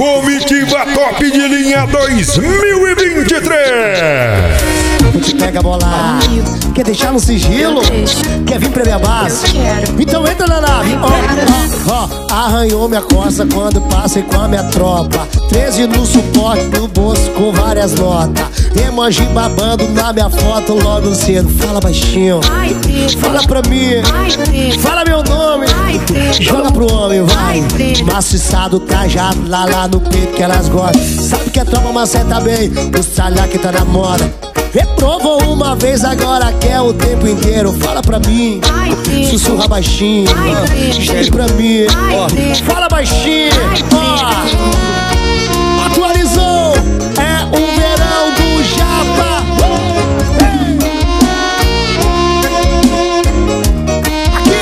Comitiva Top de Linha 2023. Vou te pegar bolar. Quer deixar no sigilo? Quer vir pra minha base? Então entra na nave. Arranhou minha costa quando passei com a minha tropa. 13 no suporte, no bolso com várias notas. Emoji babando na minha foto logo cedo. Fala baixinho, fala pra mim, fala meu nome, joga pro homem, vai. Maciçado, trajado, lá no peito que elas gostam. Sabe que a tropa maceta bem, os tralhar que tá na moda. Reprovou uma vez, agora quer o tempo inteiro. Fala pra mim, sussurra baixinho, chega pra mim, fala baixinho, atualizou, é o verão do Japa. Aqui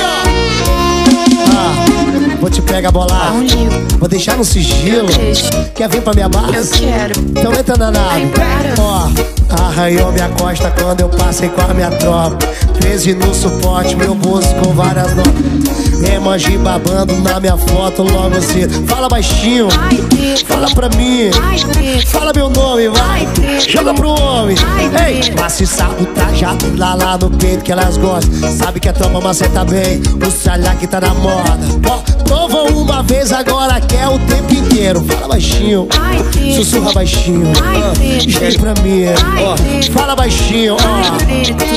ó, vou te pegar bolar, vou deixar no sigilo. Quer vir pra minha base? Então entra na nave. Arranhou minha costa quando eu passei com a minha tropa. 13 no suporte, meu bolso com várias notas. Emoji babando na minha foto logo cedo. Fala baixinho, fala pra mim, fala meu nome, vai. Joga pro homem, ei. Maciçado, trajado, lá no peito que elas gostam. Sabe que a tropa maceta bem, o tralhar que tá na moda. Provou uma vez, agora quer o tempo inteiro. Fala baixinho, sussurra baixinho, chega pra mim, fala baixinho,